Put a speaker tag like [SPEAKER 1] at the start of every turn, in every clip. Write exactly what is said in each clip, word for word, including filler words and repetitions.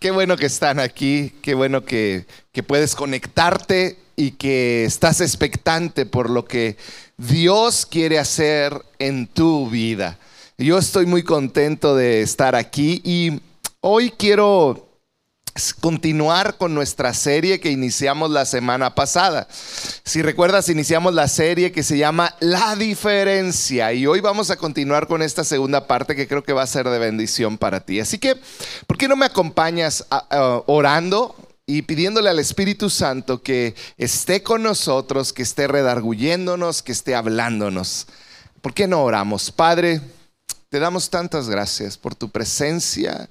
[SPEAKER 1] Qué bueno que están aquí, qué bueno que, que puedes conectarte y que estás expectante por lo que Dios quiere hacer en tu vida. Yo estoy muy contento de estar aquí y hoy quiero continuar con nuestra serie que iniciamos la semana pasada. Si recuerdas, iniciamos la serie que se llama La Diferencia y hoy vamos a continuar con esta segunda parte que creo que va a ser de bendición para ti. Así que, ¿por qué no me acompañas a, a, orando y pidiéndole al Espíritu Santo que esté con nosotros, que esté redarguyéndonos, que esté hablándonos? ¿Por qué no oramos? Padre, te damos tantas gracias por tu presencia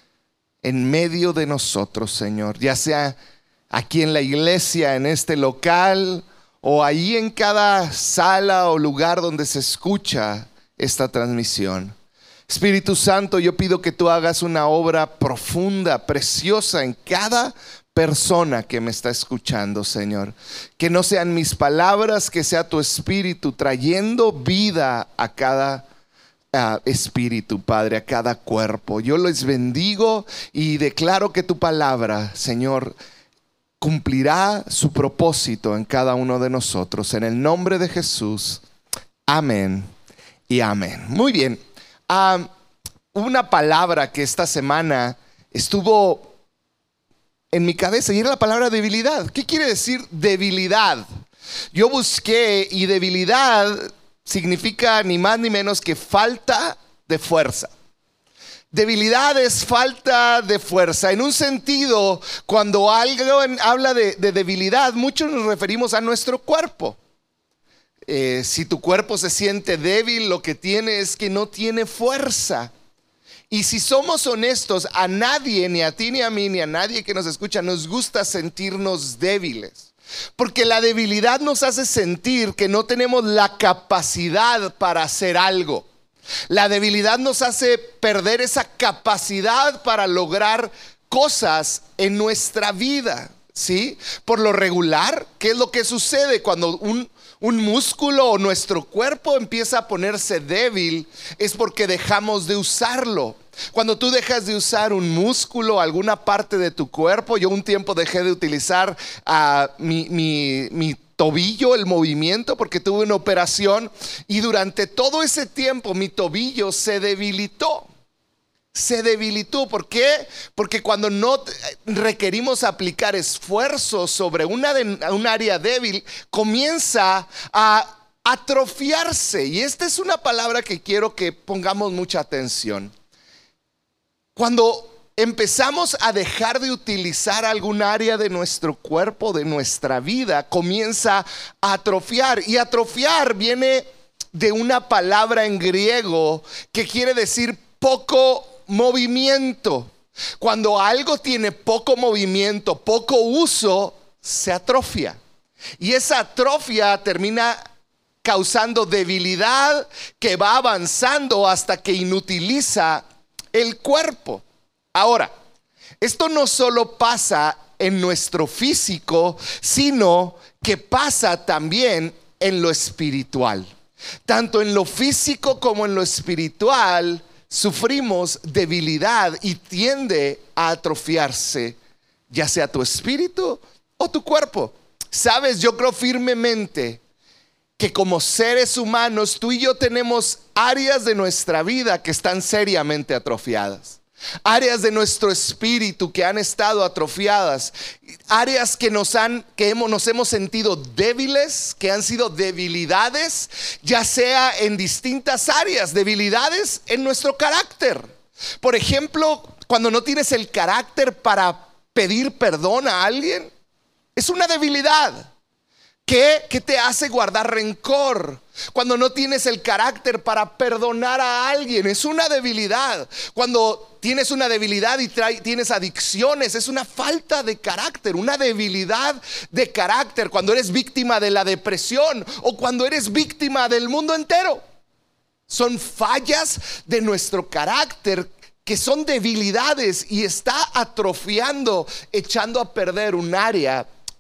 [SPEAKER 1] en medio de nosotros, Señor, ya sea aquí en la iglesia, en este local, o ahí en cada sala o lugar donde se escucha esta transmisión. Espíritu Santo, yo pido que tú hagas una obra profunda, preciosa en cada persona que me está escuchando, Señor. Que no sean mis palabras, que sea tu Espíritu trayendo vida a cada Uh, espíritu, Padre, a cada cuerpo. Yo les bendigo y declaro que tu palabra, Señor, cumplirá su propósito en cada uno de nosotros. En el nombre de Jesús, amén y amén. Muy bien. Uh, una palabra que esta semana estuvo en mi cabeza y era la palabra debilidad. ¿Qué quiere decir debilidad? Yo busqué y debilidad significa ni más ni menos que falta de fuerza. Debilidad es falta de fuerza. En un sentido, cuando alguien habla de, de debilidad, muchos nos referimos a nuestro cuerpo. Eh, si tu cuerpo se siente débil, lo que tiene es que no tiene fuerza. Y si somos honestos, a nadie, ni a ti ni a mí, ni a nadie que nos escucha, nos gusta sentirnos débiles. Porque la debilidad nos hace sentir que no tenemos la capacidad para hacer algo. La debilidad nos hace perder esa capacidad para lograr cosas en nuestra vida, ¿sí? Por lo regular, ¿qué es lo que sucede cuando un, un músculo o nuestro cuerpo empieza a ponerse débil? Es porque dejamos de usarlo. Cuando tú dejas de usar un músculo, alguna parte de tu cuerpo, yo un tiempo dejé de utilizar uh, mi, mi, mi tobillo, el movimiento, porque tuve una operación y durante todo ese tiempo mi tobillo se debilitó. Se debilitó. ¿Por qué? Porque cuando no requerimos aplicar esfuerzo sobre una de, un área débil, comienza a atrofiarse. Y esta es una palabra que quiero que pongamos mucha atención. Cuando empezamos a dejar de utilizar algún área de nuestro cuerpo, de nuestra vida, comienza a atrofiar. Y atrofiar viene de una palabra en griego que quiere decir poco movimiento. Cuando algo tiene poco movimiento, poco uso, se atrofia. Y esa atrofia termina causando debilidad que va avanzando hasta que inutiliza el cuerpo. Ahora, esto no solo pasa en nuestro físico, sino que pasa también en lo espiritual. Tanto en lo físico como en lo espiritual sufrimos debilidad y tiende a atrofiarse, ya sea tu espíritu o tu cuerpo. Sabes, yo creo firmemente que como seres humanos, tú y yo tenemos áreas de nuestra vida que están seriamente atrofiadas. Áreas de nuestro espíritu que han estado atrofiadas. Áreas que nos han, que hemos, nos hemos sentido débiles, que han sido debilidades, ya sea en distintas áreas. Debilidades en nuestro carácter. Por ejemplo, cuando no tienes el carácter para pedir perdón a alguien, es una debilidad. ¿Qué, ¿Qué te hace guardar rencor? Cuando no tienes el carácter para perdonar a alguien, es una debilidad. Cuando tienes una debilidad y trae, tienes adicciones, es una falta de carácter, una debilidad de carácter. Cuando eres víctima de la depresión o cuando eres víctima del mundo entero, son fallas de nuestro carácter que son debilidades y está atrofiando, echando a perder un área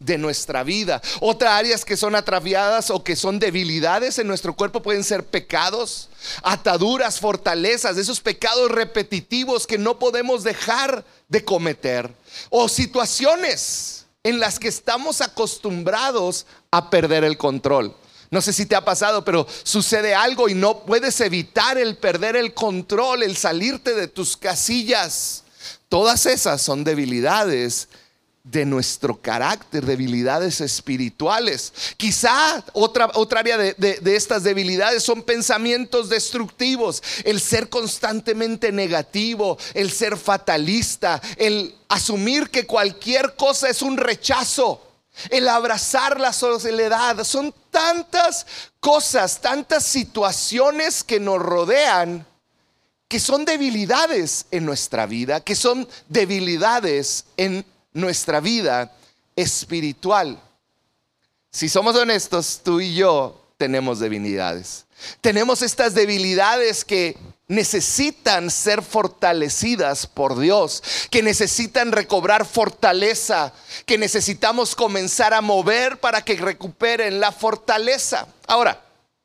[SPEAKER 1] de nuestra vida. Otras áreas que son atrofiadas o que son debilidades en nuestro cuerpo pueden ser pecados, ataduras, fortalezas, esos pecados repetitivos que no podemos dejar de cometer, o situaciones en las que estamos acostumbrados a perder el control. No sé si te ha pasado, pero sucede algo y no puedes evitar el perder el control, el salirte de tus casillas. Todas esas son debilidades de nuestro carácter, debilidades espirituales. Quizá otra, otra área de, de, de estas debilidades son pensamientos destructivos, el ser constantemente negativo, el ser fatalista, el asumir que cualquier cosa es un rechazo, el abrazar la soledad. Son tantas cosas, tantas situaciones que nos rodean, que son debilidades en nuestra vida, que son debilidades en nuestra vida espiritual. Si somos honestos, tú y yo tenemos debilidades. Tenemos estas debilidades que necesitan ser fortalecidas por Dios, que necesitan recobrar fortaleza, que necesitamos comenzar a mover para que recuperen la fortaleza. Ahora,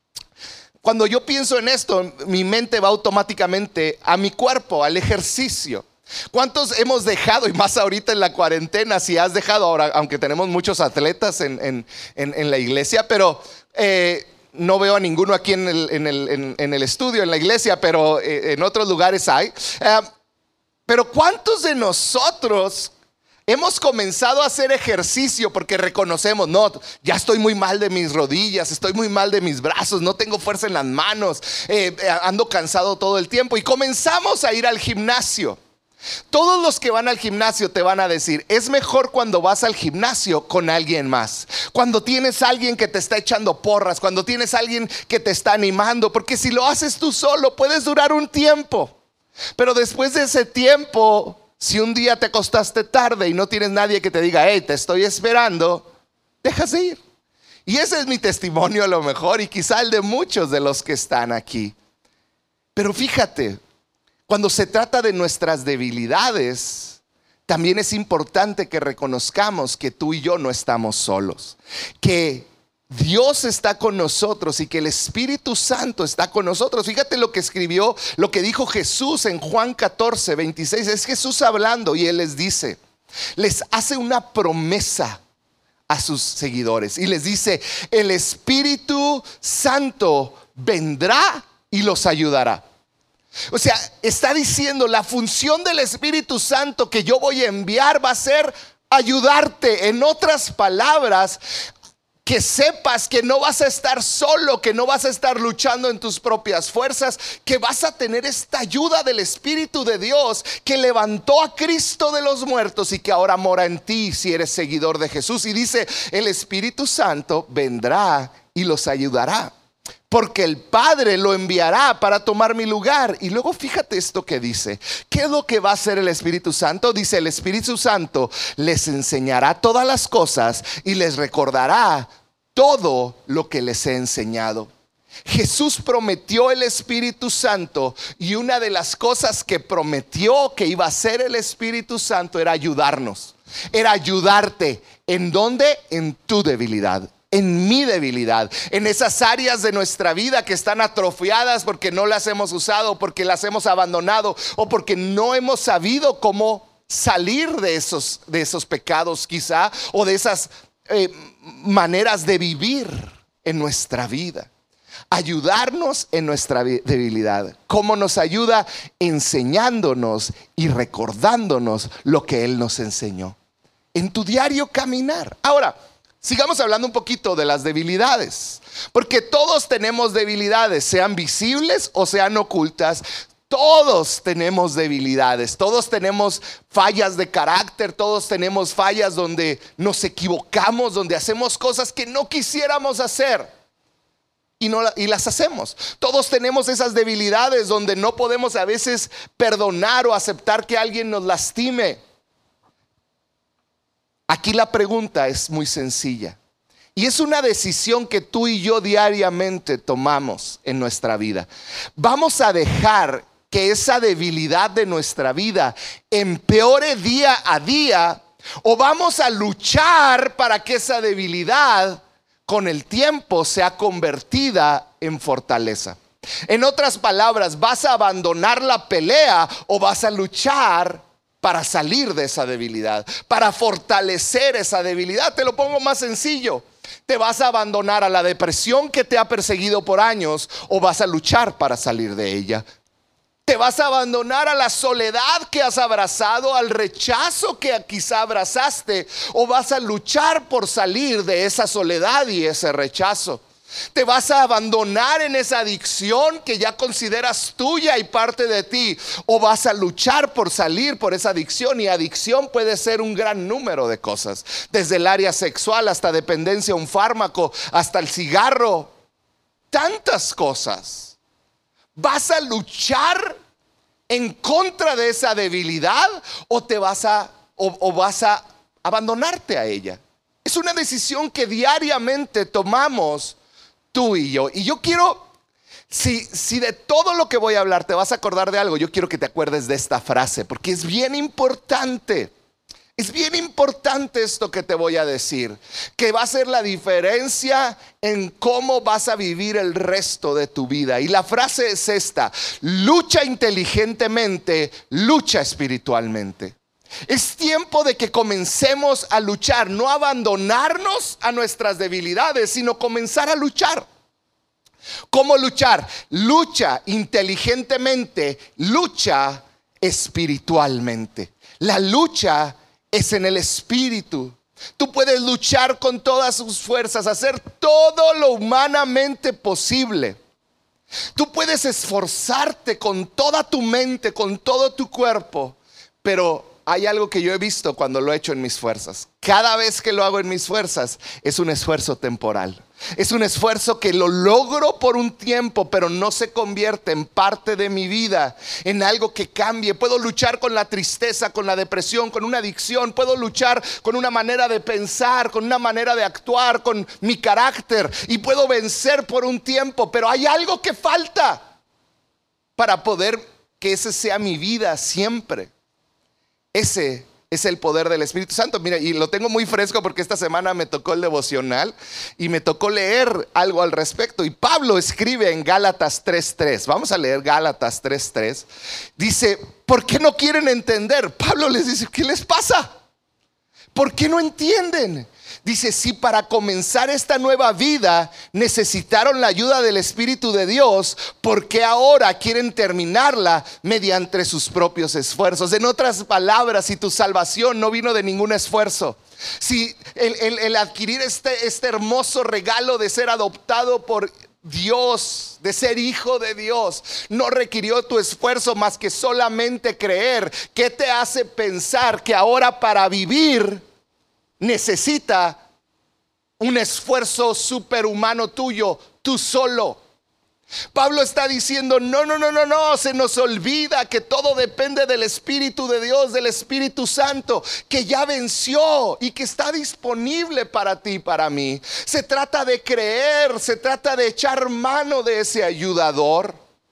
[SPEAKER 1] cuando yo pienso en esto, mi mente va automáticamente a mi cuerpo, al ejercicio. ¿Cuántos hemos dejado, y más ahorita en la cuarentena, si has dejado ahora, aunque tenemos muchos atletas en, en, en, en la iglesia, pero eh, no veo a ninguno aquí en el, en, el, en, en el estudio, en la iglesia, pero eh, en otros lugares hay. Eh, pero ¿cuántos de nosotros hemos comenzado a hacer ejercicio porque reconocemos, no, ya estoy muy mal de mis rodillas, estoy muy mal de mis brazos, no tengo fuerza en las manos, eh, ando cansado todo el tiempo, y comenzamos a ir al gimnasio? Todos los que van al gimnasio te van a decir, es mejor cuando vas al gimnasio con alguien más, cuando tienes a alguien que te está echando porras, cuando tienes a alguien que te está animando, porque si lo haces tú solo puedes durar un tiempo, pero después de ese tiempo, si un día te acostaste tarde y no tienes nadie que te diga, hey, te estoy esperando, dejas de ir. Y ese es mi testimonio a lo mejor, y quizá el de muchos de los que están aquí. Pero fíjate, cuando se trata de nuestras debilidades, también es importante que reconozcamos que tú y yo no estamos solos, que Dios está con nosotros y que el Espíritu Santo está con nosotros. Fíjate lo que escribió, lo que dijo Jesús en Juan catorce, veintiséis. Es Jesús hablando y Él les dice, les hace una promesa a sus seguidores y les dice, el Espíritu Santo vendrá y los ayudará. O sea, está diciendo, la función del Espíritu Santo que yo voy a enviar va a ser ayudarte. En otras palabras, que sepas que no vas a estar solo, que no vas a estar luchando en tus propias fuerzas, que vas a tener esta ayuda del Espíritu de Dios que levantó a Cristo de los muertos y que ahora mora en ti si eres seguidor de Jesús. Y dice, el Espíritu Santo vendrá y los ayudará, porque el Padre lo enviará para tomar mi lugar. Y luego fíjate esto que dice, ¿qué es lo que va a hacer el Espíritu Santo? Dice, el Espíritu Santo les enseñará todas las cosas y les recordará todo lo que les he enseñado. Jesús prometió el Espíritu Santo, y una de las cosas que prometió que iba a hacer el Espíritu Santo era ayudarnos, era ayudarte. ¿En dónde? En tu debilidad, en mi debilidad, en esas áreas de nuestra vida que están atrofiadas porque no las hemos usado, porque las hemos abandonado o porque no hemos sabido cómo salir de esos, de esos pecados quizá, o de esas eh, maneras de vivir en nuestra vida. Ayudarnos en nuestra debilidad. ¿Cómo nos ayuda? Enseñándonos y recordándonos lo que Él nos enseñó en tu diario caminar. Ahora, sigamos hablando un poquito de las debilidades, porque todos tenemos debilidades, sean visibles o sean ocultas. Todos tenemos debilidades, todos tenemos fallas de carácter, todos tenemos fallas donde nos equivocamos, donde hacemos cosas que no quisiéramos hacer y, no, y las hacemos. Todos tenemos esas debilidades donde no podemos a veces perdonar o aceptar que alguien nos lastime. Aquí la pregunta es muy sencilla, y es una decisión que tú y yo diariamente tomamos en nuestra vida. ¿Vamos a dejar que esa debilidad de nuestra vida empeore día a día, O vamos a luchar para que esa debilidad con el tiempo sea convertida en fortaleza. En otras palabras, ¿vas a abandonar la pelea o vas a luchar para salir de esa debilidad, para fortalecer esa debilidad? Te lo pongo más sencillo. ¿Te vas a abandonar a la depresión que te ha perseguido por años o vas a luchar para salir de ella? ¿Te vas a abandonar a la soledad que has abrazado, al rechazo que quizá abrazaste, o vas a luchar por salir de esa soledad y ese rechazo? ¿Te vas a abandonar en esa adicción que ya consideras tuya y parte de ti, o vas a luchar por salir por esa adicción? Y adicción puede ser un gran número de cosas, desde el área sexual hasta dependencia a un fármaco, hasta el cigarro, tantas cosas. ¿Vas a luchar en contra de esa debilidad o te vas a o, o vas a abandonarte a ella? Es una decisión que diariamente tomamos tú y yo. Y yo quiero, si, si de todo lo que voy a hablar te vas a acordar de algo, yo quiero que te acuerdes de esta frase, porque es bien importante. Es bien importante esto que te voy a decir, que va a ser la diferencia en cómo vas a vivir el resto de tu vida. Y la frase es esta: lucha inteligentemente, lucha espiritualmente. Es tiempo de que comencemos a luchar, no abandonarnos a nuestras debilidades, sino comenzar a luchar. ¿Cómo luchar? Lucha inteligentemente, lucha espiritualmente. La lucha es en el espíritu. Tú puedes luchar con todas sus fuerzas, hacer todo lo humanamente posible. Tú puedes esforzarte con toda tu mente, con todo tu cuerpo, pero hay algo que yo he visto cuando lo he hecho en mis fuerzas. Cada vez que lo hago en mis fuerzas es un esfuerzo temporal. Es un esfuerzo que lo logro por un tiempo, pero no se convierte en parte de mi vida, en algo que cambie. Puedo luchar con la tristeza, con la depresión, con una adicción. Puedo luchar con una manera de pensar, con una manera de actuar, con mi carácter, y puedo vencer por un tiempo, pero hay algo que falta para poder que ese sea mi vida siempre. Ese es el poder del Espíritu Santo. Mira, y lo tengo muy fresco porque esta semana me tocó el devocional y me tocó leer algo al respecto. Y Pablo escribe en Gálatas tres tres. Vamos a leer Gálatas tres tres. Dice: ¿por qué no quieren entender? Pablo les dice: ¿qué les pasa? ¿Por qué no entienden? Dice: si para comenzar esta nueva vida necesitaron la ayuda del Espíritu de Dios, ¿por qué ahora quieren terminarla mediante sus propios esfuerzos? En otras palabras, si tu salvación no vino de ningún esfuerzo, si el, el, el adquirir este, este hermoso regalo de ser adoptado por Dios, de ser hijo de Dios, no requirió tu esfuerzo más que solamente creer, ¿qué te hace pensar que ahora para vivir necesita un esfuerzo superhumano tuyo, tú solo? Pablo está diciendo: no, no, no, no, no, se nos olvida que todo depende del Espíritu de Dios, del Espíritu Santo, que ya venció y que está disponible para ti y para mí. Se trata de creer, se trata de echar mano de ese ayudador.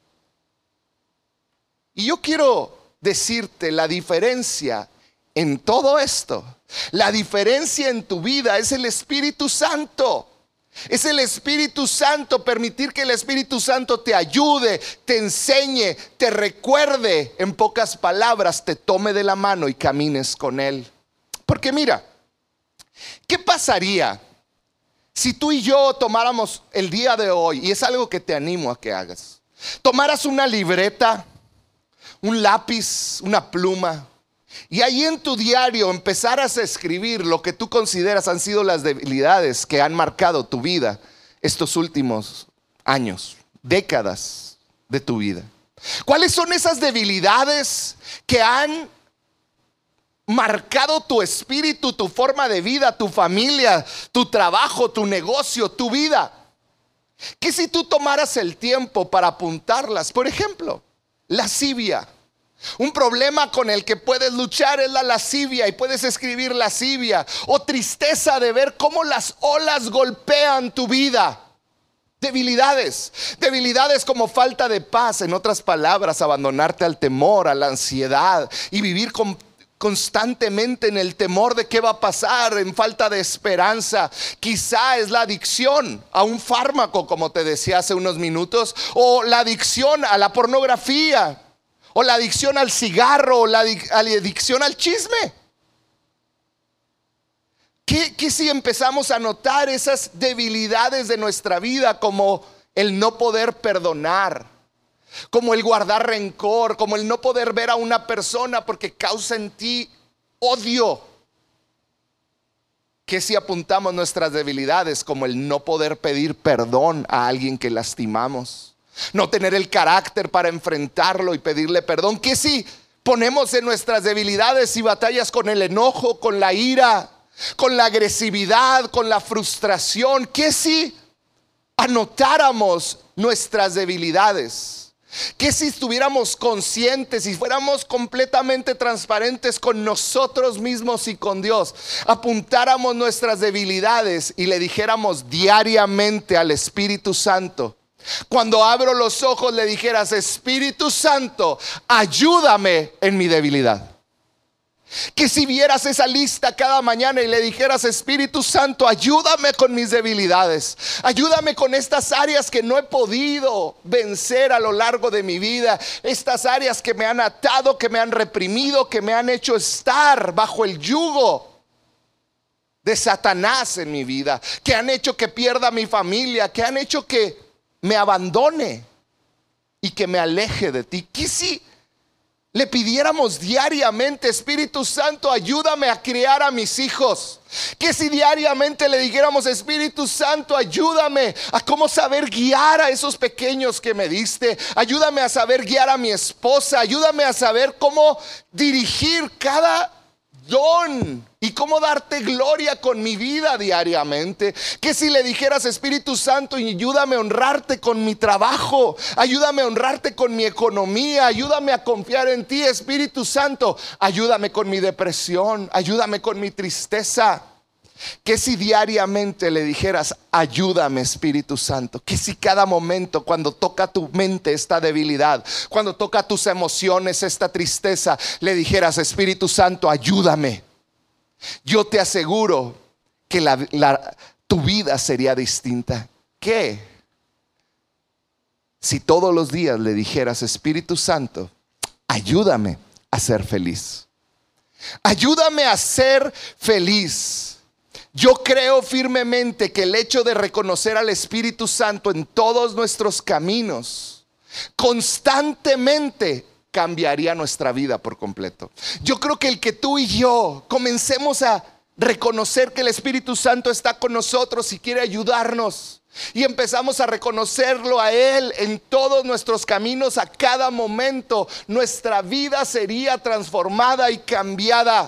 [SPEAKER 1] Y yo quiero decirte la diferencia en todo esto. La diferencia en tu vida es el Espíritu Santo. Es el Espíritu Santo, permitir que el Espíritu Santo te ayude, te enseñe, te recuerde, en pocas palabras, te tome de la mano y camines con Él. Porque mira, ¿qué pasaría si tú y yo tomáramos el día de hoy, y es algo que te animo a que hagas, tomaras una libreta, un lápiz, una pluma, y ahí en tu diario empezaras a escribir lo que tú consideras han sido las debilidades que han marcado tu vida estos últimos años, décadas de tu vida? ¿Cuáles son esas debilidades que han marcado tu espíritu, tu forma de vida, tu familia, tu trabajo, tu negocio, tu vida? Que si tú tomaras el tiempo para apuntarlas, por ejemplo, lascivia. Un problema con el que puedes luchar es la lascivia, y puedes escribir lascivia. O tristeza de ver cómo las olas golpean tu vida. Debilidades, debilidades como falta de paz, en otras palabras, abandonarte al temor, a la ansiedad y vivir con, constantemente en el temor de qué va a pasar, en falta de esperanza. Quizá es la adicción a un fármaco, como te decía hace unos minutos, o la adicción a la pornografía, o la adicción al cigarro, o la adicción al chisme. ¿Qué, qué si empezamos a notar esas debilidades de nuestra vida, como el no poder perdonar, como el guardar rencor, como el no poder ver a una persona porque causa en ti odio? ¿Qué si apuntamos nuestras debilidades, como el no poder pedir perdón a alguien que lastimamos, no tener el carácter para enfrentarlo y pedirle perdón? ¿Qué si ponemos en nuestras debilidades y batallas con el enojo, con la ira, con la agresividad, con la frustración? ¿Qué si anotáramos nuestras debilidades? ¿Qué si estuviéramos conscientes y fuéramos completamente transparentes con nosotros mismos y con Dios? Apuntáramos nuestras debilidades y le dijéramos diariamente al Espíritu Santo, cuando abro los ojos le dijeras: Espíritu Santo, ayúdame en mi debilidad. Que si vieras esa lista cada mañana y le dijeras: Espíritu Santo, ayúdame con mis debilidades, ayúdame con estas áreas que no he podido vencer a lo largo de mi vida, estas áreas que me han atado, que me han reprimido, que me han hecho estar bajo el yugo de Satanás en mi vida, que han hecho que pierda mi familia, que han hecho que me abandone y que me aleje de ti. ¿Qué si le pidiéramos diariamente: Espíritu Santo, ayúdame a criar a mis hijos? Que si diariamente le dijéramos: Espíritu Santo, ayúdame a cómo saber guiar a esos pequeños que me diste, ayúdame a saber guiar a mi esposa, ayúdame a saber cómo dirigir cada don y cómo darte gloria con mi vida diariamente? Que si le dijeras: Espíritu Santo, ayúdame a honrarte con mi trabajo, ayúdame a honrarte con mi economía, ayúdame a confiar en ti. Espíritu Santo, ayúdame con mi depresión, ayúdame con mi tristeza. Que si diariamente le dijeras: ayúdame, Espíritu Santo. Que si cada momento, cuando toca tu mente esta debilidad, cuando toca tus emociones esta tristeza, le dijeras: Espíritu Santo, ayúdame. Yo te aseguro que la, la, tu vida sería distinta. ¿Qué si todos los días le dijeras: Espíritu Santo, ayúdame a ser feliz? Ayúdame a ser feliz. Yo creo firmemente que el hecho de reconocer al Espíritu Santo en todos nuestros caminos constantemente cambiaría nuestra vida por completo. Yo creo que el que tú y yo comencemos a reconocer que el Espíritu Santo está con nosotros y quiere ayudarnos, y empezamos a reconocerlo a Él en todos nuestros caminos, a cada momento, nuestra vida sería transformada y cambiada.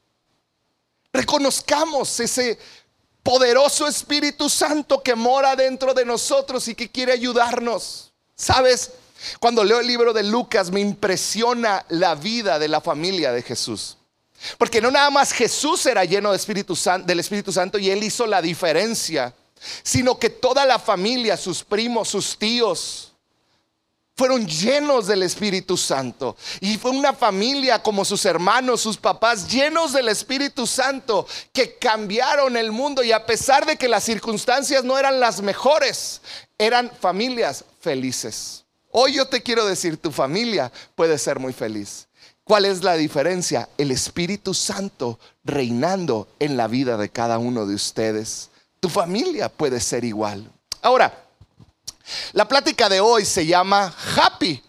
[SPEAKER 1] Reconozcamos ese poderoso Espíritu Santo que mora dentro de nosotros y que quiere ayudarnos. ¿Sabes? Cuando leo el libro de Lucas, me impresiona la vida de la familia de Jesús. Porque no nada más Jesús era lleno de Espíritu Santo, del Espíritu Santo, y Él hizo la diferencia, sino que toda la familia, sus primos, sus tíos, fueron llenos del Espíritu Santo. Y fue una familia como sus hermanos, sus papás, llenos del Espíritu Santo, que cambiaron el mundo. Y a pesar de que las circunstancias no eran las mejores, eran familias felices. Hoy yo te quiero decir: tu familia puede ser muy feliz. ¿Cuál es la diferencia? El Espíritu Santo reinando en la vida de cada uno de ustedes. Tu familia puede ser igual. Ahora, la plática de hoy se llama Happy,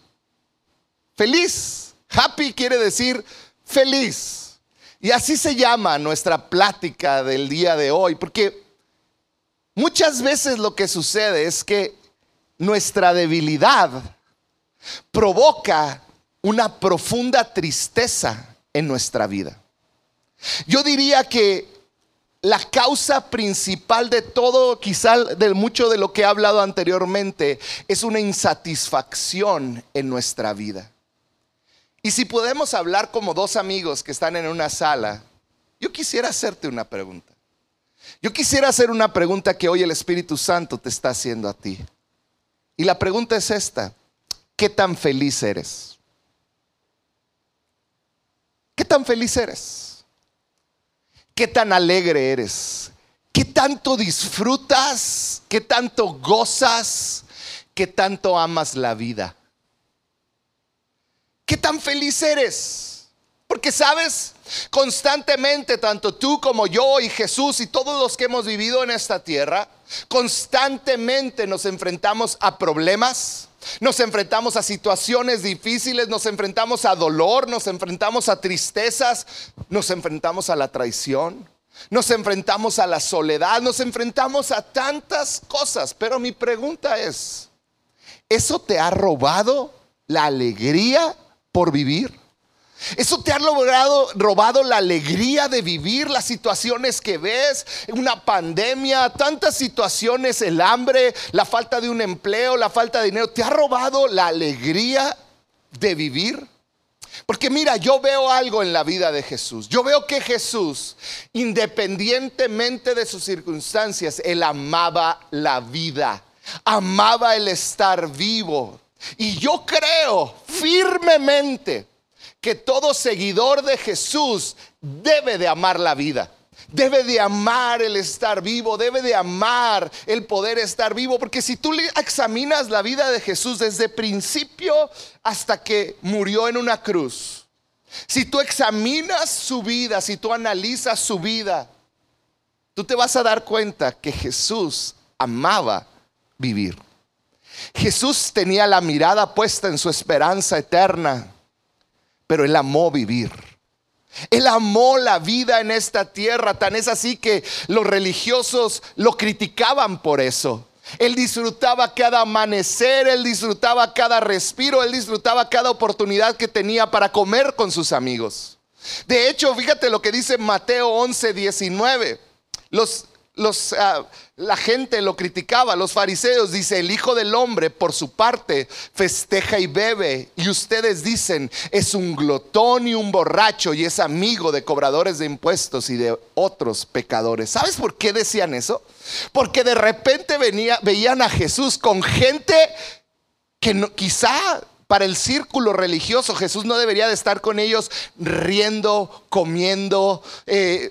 [SPEAKER 1] feliz. Happy quiere decir feliz. Y así se llama nuestra plática del día de hoy, porque muchas veces lo que sucede es que nuestra debilidad provoca una profunda tristeza en nuestra vida. Yo diría que la causa principal de todo, quizá de mucho de lo que he hablado anteriormente, es una insatisfacción en nuestra vida. Y si podemos hablar como dos amigos que están en una sala, yo quisiera hacerte una pregunta. Yo quisiera hacer una pregunta que hoy el Espíritu Santo te está haciendo a ti. Y la pregunta es esta: ¿qué tan feliz eres? ¿Qué tan feliz eres? ¿Qué tan alegre eres? ¿Qué tanto disfrutas? ¿Qué tanto gozas? ¿Qué tanto amas la vida? ¿Qué tan feliz eres? Porque sabes, constantemente tanto tú como yo y Jesús y todos los que hemos vivido en esta tierra, constantemente nos enfrentamos a problemas, nos enfrentamos a situaciones difíciles, nos enfrentamos a dolor, nos enfrentamos a tristezas, nos enfrentamos a la traición, nos enfrentamos a la soledad, nos enfrentamos a tantas cosas. Pero mi pregunta es, ¿eso te ha robado la alegría por vivir? ¿Eso te ha logrado, robado la alegría de vivir las situaciones que ves? Una pandemia, tantas situaciones, el hambre, la falta de un empleo, la falta de dinero. ¿Te ha robado la alegría de vivir? Porque mira, yo veo algo en la vida de Jesús. Yo veo que Jesús, independientemente de sus circunstancias, Él amaba la vida, amaba el estar vivo. Y yo creo firmemente que todo seguidor de Jesús debe de amar la vida, debe de amar el estar vivo, debe de amar el poder estar vivo. Porque si tú examinas la vida de Jesús desde principio hasta que murió en una cruz, si tú examinas su vida, si tú analizas su vida, tú te vas a dar cuenta que Jesús amaba vivir. Jesús tenía la mirada puesta en su esperanza eterna, pero Él amó vivir. Él amó la vida en esta tierra. Tan es así que los religiosos lo criticaban por eso. Él disfrutaba cada amanecer, Él disfrutaba cada respiro, Él disfrutaba cada oportunidad que tenía para comer con sus amigos. De hecho, fíjate lo que dice Mateo once diecinueve. Los Los, uh, la gente lo criticaba, los fariseos. Dice: el Hijo del Hombre por su parte festeja y bebe, y ustedes dicen, es un glotón y un borracho, y es amigo de cobradores de impuestos y de otros pecadores. ¿Sabes por qué decían eso? Porque de repente venía, veían a Jesús con gente que no, quizá para el círculo religioso Jesús no debería de estar con ellos riendo, comiendo, eh,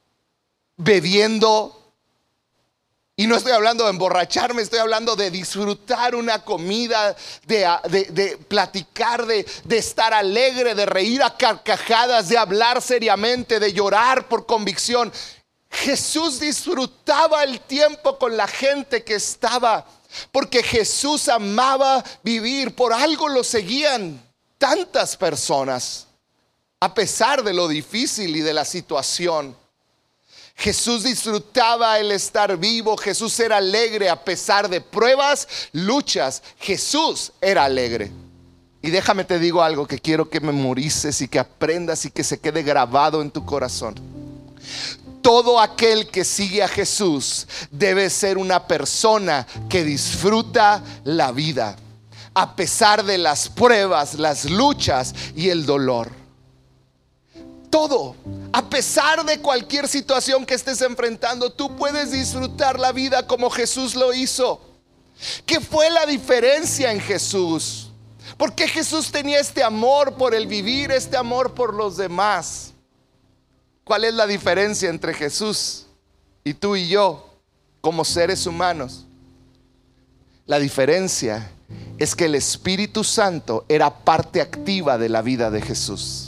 [SPEAKER 1] bebiendo. Y no estoy hablando de emborracharme, estoy hablando de disfrutar una comida, de, de, de platicar, de, de estar alegre, de reír a carcajadas, de hablar seriamente, de llorar por convicción. Jesús disfrutaba el tiempo con la gente que estaba, porque Jesús amaba vivir. Por algo lo seguían tantas personas, a pesar de lo difícil y de la situación. Jesús disfrutaba el estar vivo. Jesús era alegre a pesar de pruebas, luchas. Jesús era alegre. Y déjame te digo algo que quiero que memorices y que aprendas y que se quede grabado en tu corazón. Todo aquel que sigue a Jesús debe ser una persona que disfruta la vida, a pesar de las pruebas, las luchas y el dolor. Todo, a pesar de cualquier situación que estés enfrentando, tú puedes disfrutar la vida como Jesús lo hizo. ¿Qué fue la diferencia en Jesús? ¿Por qué Jesús tenía este amor por el vivir, este amor por los demás? ¿Cuál es la diferencia entre Jesús y tú y yo como seres humanos? La diferencia es que el Espíritu Santo era parte activa de la vida de Jesús.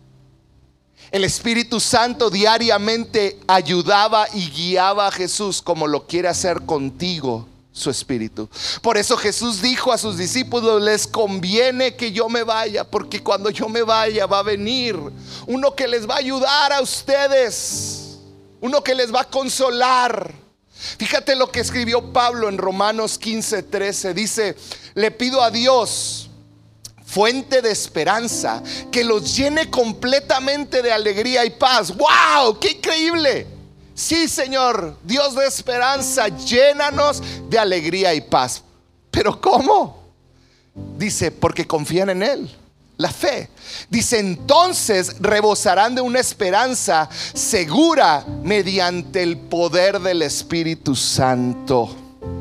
[SPEAKER 1] El Espíritu Santo diariamente ayudaba y guiaba a Jesús, como lo quiere hacer contigo su Espíritu. Por eso Jesús dijo a sus discípulos: les conviene que yo me vaya, porque cuando yo me vaya va a venir uno que les va a ayudar a ustedes, uno que les va a consolar. Fíjate lo que escribió Pablo en Romanos quince trece. Dice: le pido a Dios, fuente de esperanza, que los llene completamente de alegría y paz. ¡Wow! ¡Qué increíble! Sí, Señor, Dios de esperanza, llénanos de alegría y paz. ¿Pero cómo? Dice: porque confían en Él. La fe. Dice: entonces rebosarán de una esperanza segura mediante el poder del Espíritu Santo.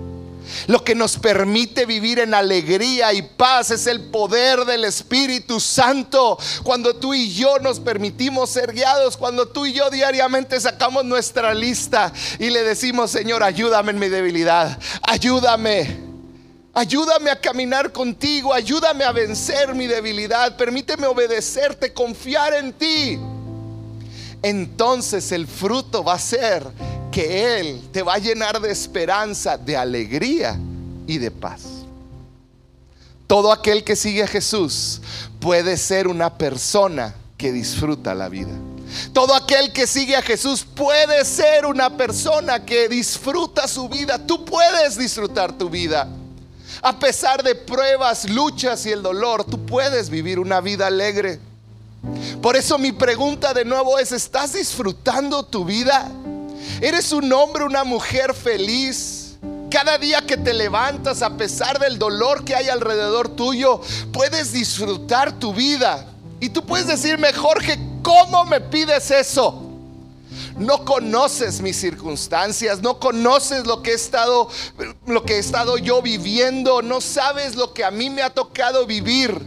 [SPEAKER 1] Lo que nos permite vivir en alegría y paz es el poder del Espíritu Santo. Cuando tú y yo nos permitimos ser guiados, cuando tú y yo diariamente sacamos nuestra lista y le decimos: Señor, ayúdame en mi debilidad, ayúdame, ayúdame a caminar contigo, ayúdame a vencer mi debilidad, permíteme obedecerte, confiar en ti. Entonces el fruto va a ser que Él te va a llenar de esperanza, de alegría y de paz. Todo aquel que sigue a Jesús puede ser una persona que disfruta la vida. Todo aquel que sigue a Jesús puede ser una persona que disfruta su vida. Tú puedes disfrutar tu vida. A pesar de pruebas, luchas y el dolor, tú puedes vivir una vida alegre. Por eso mi pregunta de nuevo es: ¿estás disfrutando tu vida? ¿Eres un hombre, una mujer feliz? Cada día que te levantas, a pesar del dolor que hay alrededor tuyo, puedes disfrutar tu vida. Y tú puedes decirme: Jorge, ¿cómo me pides eso? No conoces mis circunstancias, no conoces lo que he estado, lo que he estado yo viviendo, no sabes lo que a mí me ha tocado vivir.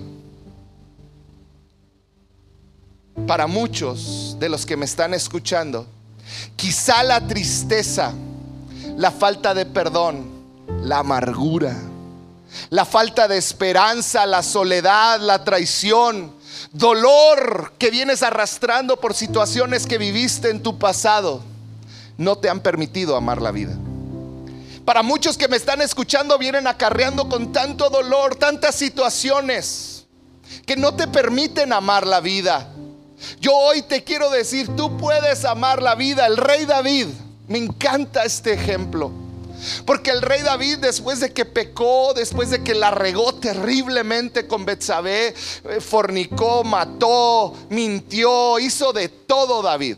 [SPEAKER 1] Para muchos de los que me están escuchando, quizá la tristeza, la falta de perdón, la amargura, la falta de esperanza, la soledad, la traición, dolor que vienes arrastrando por situaciones que viviste en tu pasado, no te han permitido amar la vida. Para muchos que me están escuchando, vienen acarreando con tanto dolor, tantas situaciones que no te permiten amar la vida. Yo hoy te quiero decir: tú puedes amar la vida. El rey David, me encanta este ejemplo, porque el rey David, después de que pecó, después de que la regó terriblemente con Betsabé, fornicó, mató, mintió, hizo de todo David.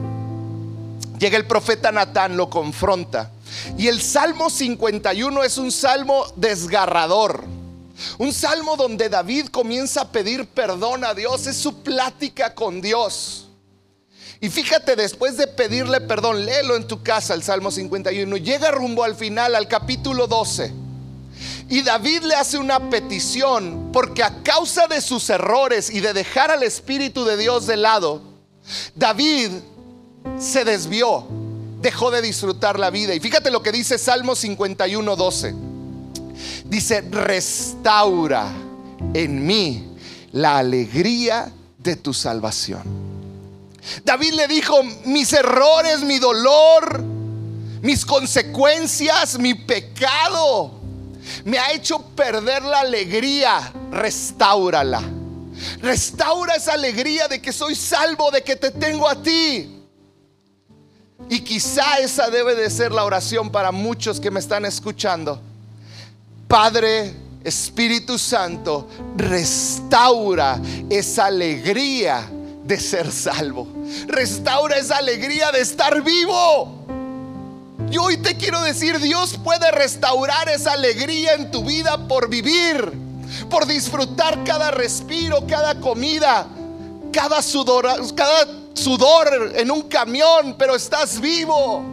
[SPEAKER 1] Llega el profeta Natán, lo confronta, y el Salmo cincuenta y uno es un salmo desgarrador. Un salmo donde David comienza a pedir perdón a Dios. Es su plática con Dios. Y fíjate, después de pedirle perdón, léelo en tu casa, el Salmo cincuenta y uno. Llega rumbo al final, al capítulo doce. Y David le hace una petición, porque a causa de sus errores y de dejar al Espíritu de Dios de lado, David se desvió, dejó de disfrutar la vida. Y fíjate lo que dice Salmo cincuenta y uno, doce. Dice: restaura en mí la alegría de tu salvación. David le dijo: mis errores, mi dolor, mis consecuencias, mi pecado me ha hecho perder la alegría. Restáurala. Restaura esa alegría de que soy salvo, de que te tengo a ti. Y quizá esa debe de ser la oración para muchos que me están escuchando. Padre, Espíritu Santo, restaura esa alegría de ser salvo. Restaura esa alegría de estar vivo. Y hoy te quiero decir: Dios puede restaurar esa alegría en tu vida por vivir, por disfrutar cada respiro, cada comida, cada sudor, cada sudor en un camión, pero estás vivo.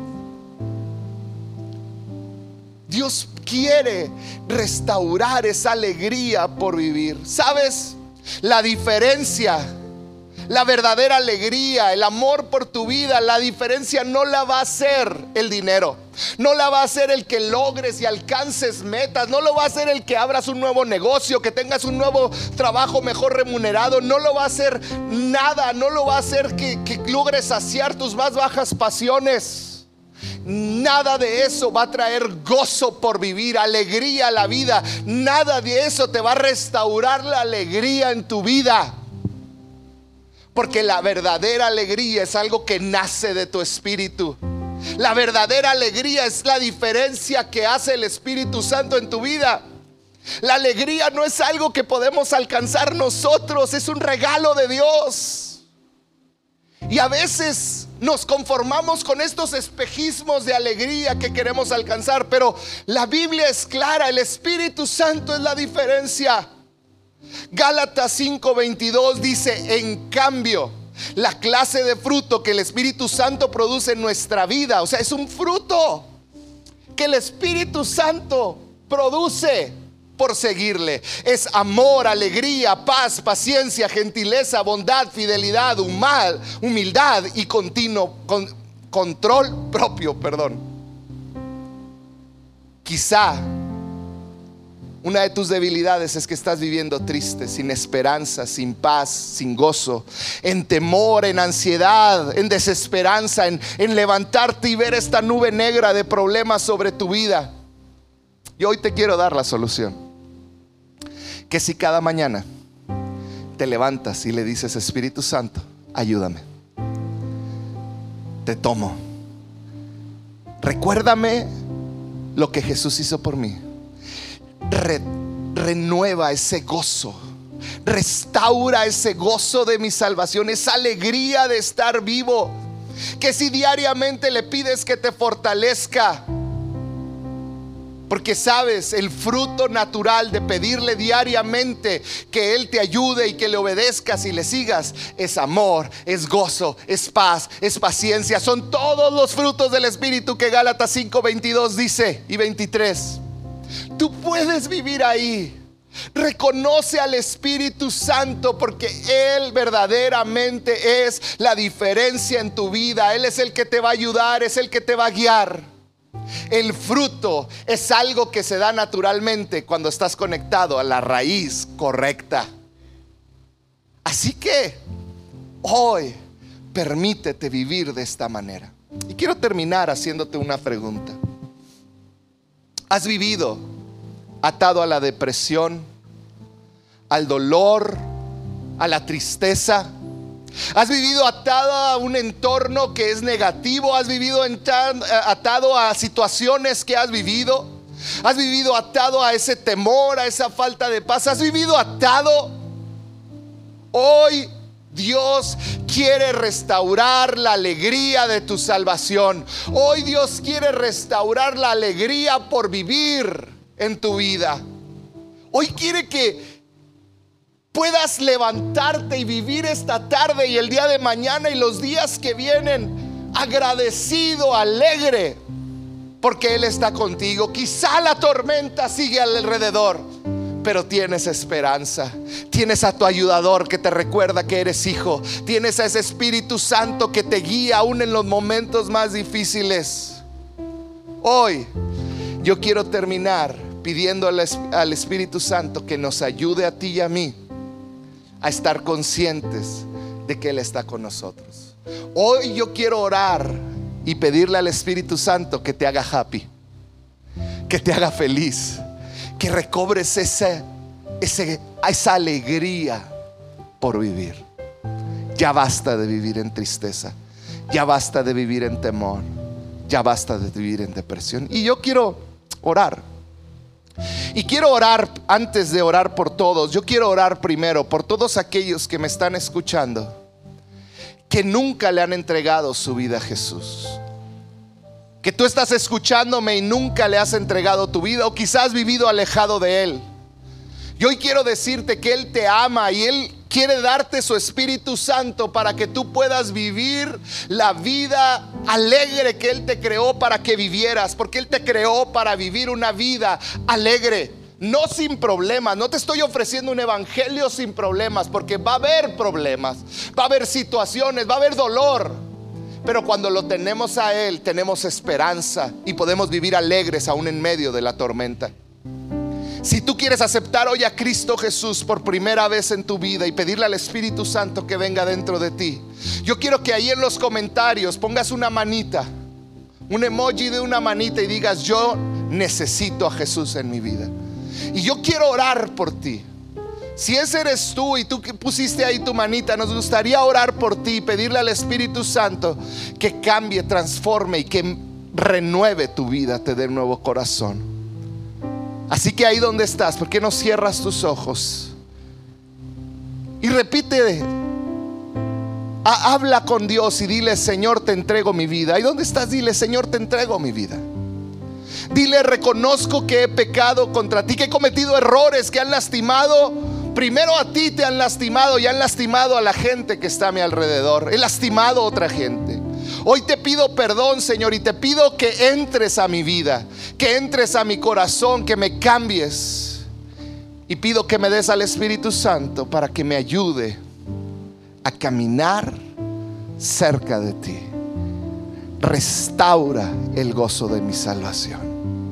[SPEAKER 1] Dios quiere restaurar esa alegría por vivir. ¿Sabes? La diferencia, la verdadera alegría, el amor por tu vida, la diferencia no la va a hacer el dinero, no la va a hacer el que logres y alcances metas, no lo va a hacer el que abras un nuevo negocio, que tengas un nuevo trabajo mejor remunerado, no lo va a hacer nada, no lo va a hacer que, que logres saciar tus más bajas pasiones. Nada de eso va a traer gozo por vivir, alegría a la vida. Nada de eso te va a restaurar la alegría en tu vida. Porque la verdadera alegría es algo que nace de tu espíritu. La verdadera alegría es la diferencia que hace el Espíritu Santo en tu vida. La alegría no es algo que podemos alcanzar nosotros, es un regalo de Dios. Y a veces nos conformamos con estos espejismos de alegría que queremos alcanzar, pero la Biblia es clara: el Espíritu Santo es la diferencia. Gálatas cinco veintidós dice: en cambio, la clase de fruto que el Espíritu Santo produce en nuestra vida, o sea, es un fruto que el Espíritu Santo produce por seguirle. Es amor, alegría, paz, paciencia, gentileza, bondad, fidelidad, humildad, humildad y continuo con, control propio, perdón. Quizá una de tus debilidades es que estás viviendo triste, sin esperanza, sin paz, sin gozo, en temor, en ansiedad, en desesperanza, en, en levantarte y ver esta nube negra de problemas sobre tu vida. Y hoy te quiero dar la solución. Que si cada mañana te levantas y le dices: Espíritu Santo, ayúdame, te tomo, recuérdame lo que Jesús hizo por mí. Re, renueva ese gozo, restaura ese gozo de mi salvación, esa alegría de estar vivo. Que si diariamente le pides que te fortalezca, porque sabes, el fruto natural de pedirle diariamente que Él te ayude y que le obedezcas y le sigas es amor, es gozo, es paz, es paciencia. Son todos los frutos del Espíritu que Gálatas cinco veintidós dice y veintitrés. Tú puedes vivir ahí. Reconoce al Espíritu Santo, porque Él verdaderamente es la diferencia en tu vida. Él es el que te va a ayudar, es el que te va a guiar. El fruto es algo que se da naturalmente cuando estás conectado a la raíz correcta. Así que hoy permítete vivir de esta manera. Y quiero terminar haciéndote una pregunta. ¿Has vivido atado a la depresión, al dolor, a la tristeza? ¿Has vivido atado a un entorno que es negativo? ¿Has vivido atado a situaciones que has vivido? ¿Has vivido atado a ese temor, a esa falta de paz? ¿Has vivido atado? Hoy Dios quiere restaurar la alegría de tu salvación. Hoy Dios quiere restaurar la alegría por vivir en tu vida. Hoy quiere que puedas levantarte y vivir esta tarde y el día de mañana y los días que vienen agradecido, alegre, porque Él está contigo. Quizá la tormenta sigue alrededor, pero tienes esperanza. Tienes a tu ayudador que te recuerda que eres hijo. Tienes a ese Espíritu Santo que te guía aún en los momentos más difíciles. Hoy yo quiero terminar pidiendo al Espíritu Santo que nos ayude a ti y a mí a estar conscientes de que Él está con nosotros. Hoy yo quiero orar y pedirle al Espíritu Santo que te haga happy, que te haga feliz, que recobres ese, ese, esa alegría por vivir. Ya basta de vivir en tristeza, ya basta de vivir en temor, ya basta de vivir en depresión. Y yo quiero orar. Y quiero orar, antes de orar por todos, yo quiero orar primero por todos aquellos que me están escuchando, que nunca le han entregado su vida a Jesús. Que tú estás escuchándome y nunca le has entregado tu vida, o quizás has vivido alejado de Él. Y hoy quiero decirte que Él te ama y Él quiere darte su Espíritu Santo para que tú puedas vivir la vida alegre que Él te creó para que vivieras. Porque Él te creó para vivir una vida alegre, no sin problemas. No te estoy ofreciendo un evangelio sin problemas, porque va a haber problemas, va a haber situaciones, va a haber dolor. Pero cuando lo tenemos a Él, tenemos esperanza y podemos vivir alegres aún en medio de la tormenta. Si tú quieres aceptar hoy a Cristo Jesús por primera vez en tu vida y pedirle al Espíritu Santo que venga dentro de ti, yo quiero que ahí en los comentarios pongas una manita, un emoji de una manita, y digas: yo necesito a Jesús en mi vida. Y yo quiero orar por ti. Si ese eres tú y tú que pusiste ahí tu manita, nos gustaría orar por ti y pedirle al Espíritu Santo que cambie, transforme y que renueve tu vida, te dé un nuevo corazón. Así que ahí donde estás, ¿por qué no cierras tus ojos? Y repite, ha, habla con Dios y dile: Señor, te entrego mi vida. Ahí donde estás, dile: Señor, te entrego mi vida. Dile: reconozco que he pecado contra ti, que he cometido errores que han lastimado. Primero a ti te han lastimado y han lastimado a la gente que está a mi alrededor. He lastimado a otra gente. Hoy te pido perdón, Señor, y te pido que entres a mi vida, que entres a mi corazón, que me cambies. Y pido que me des al Espíritu Santo para que me ayude a caminar cerca de ti. Restaura el gozo de mi salvación.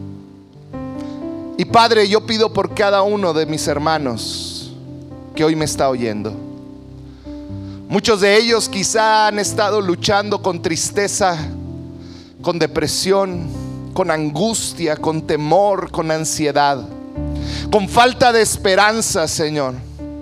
[SPEAKER 1] Y Padre, yo pido por cada uno de mis hermanos que hoy me está oyendo. Muchos de ellos quizá han estado luchando con tristeza, con depresión, con angustia, con temor, con ansiedad, con falta de esperanza, Señor.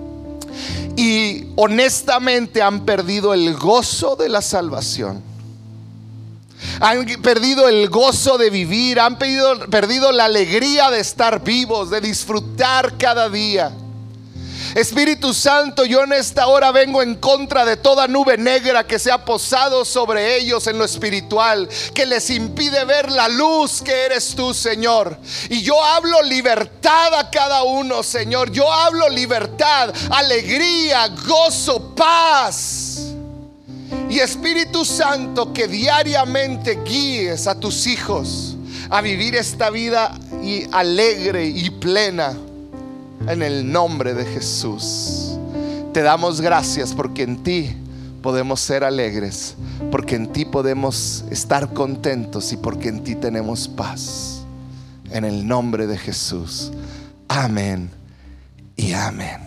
[SPEAKER 1] Y honestamente han perdido el gozo de la salvación. Han perdido el gozo de vivir. Han perdido, perdido la alegría de estar vivos, de disfrutar cada día. Espíritu Santo, yo en esta hora vengo en contra de toda nube negra que se ha posado sobre ellos en lo espiritual, que les impide ver la luz que eres tú, Señor. Y yo hablo libertad a cada uno, Señor. Yo hablo libertad, alegría, gozo, paz. Y Espíritu Santo, que diariamente guíes a tus hijos a vivir esta vida y alegre y plena. En el nombre de Jesús te damos gracias, porque en ti podemos ser alegres, porque en ti podemos estar contentos y porque en ti tenemos paz. En el nombre de Jesús. Amén y amén.